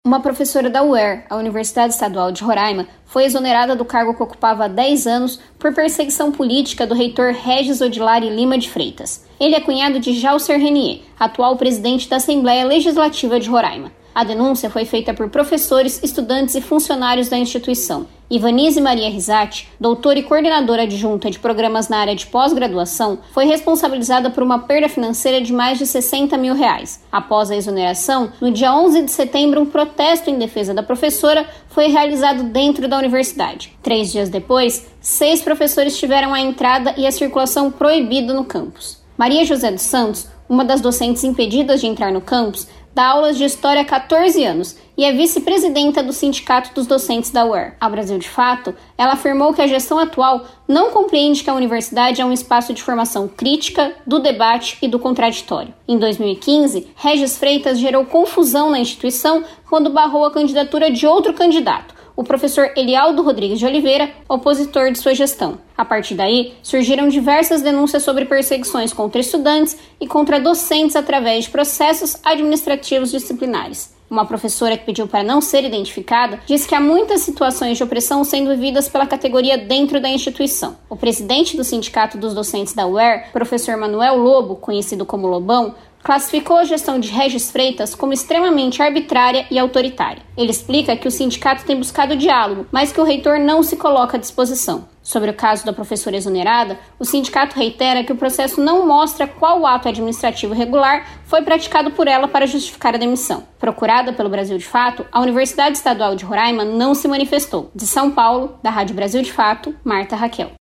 Uma professora da UER, a Universidade Estadual de Roraima, foi exonerada do cargo que ocupava há 10 anos por perseguição política do reitor Regis Odilari Lima de Freitas. Ele é cunhado de Jalcer Renier, atual presidente da Assembleia Legislativa de Roraima. A denúncia foi feita por professores, estudantes e funcionários da instituição. Ivanise Maria Risati, doutora e coordenadora adjunta de programas na área de pós-graduação, foi responsabilizada por uma perda financeira de mais de R$60 mil. Após a exoneração, no dia 11 de setembro, um protesto em defesa da professora foi realizado dentro da universidade. 3 dias depois, 6 professores tiveram a entrada e a circulação proibida no campus. Maria José dos Santos, uma das docentes impedidas de entrar no campus, dá aulas de História há 14 anos e é vice-presidenta do Sindicato dos Docentes da UER. Ao Brasil de Fato, ela afirmou que a gestão atual não compreende que a universidade é um espaço de formação crítica, do debate e do contraditório. Em 2015, Regis Freitas gerou confusão na instituição quando barrou a candidatura de outro candidato, o professor Elialdo Rodrigues de Oliveira, opositor de sua gestão. A partir daí, surgiram diversas denúncias sobre perseguições contra estudantes e contra docentes através de processos administrativos disciplinares. Uma professora que pediu para não ser identificada disse que há muitas situações de opressão sendo vividas pela categoria dentro da instituição. O presidente do Sindicato dos Docentes da UER, professor Manuel Lobo, conhecido como Lobão, classificou a gestão de Regis Freitas como extremamente arbitrária e autoritária. Ele explica que o sindicato tem buscado diálogo, mas que o reitor não se coloca à disposição. Sobre o caso da professora exonerada, o sindicato reitera que o processo não mostra qual ato administrativo regular foi praticado por ela para justificar a demissão. Procurada pelo Brasil de Fato, a Universidade Estadual de Roraima não se manifestou. De São Paulo, da Rádio Brasil de Fato, Marta Raquel.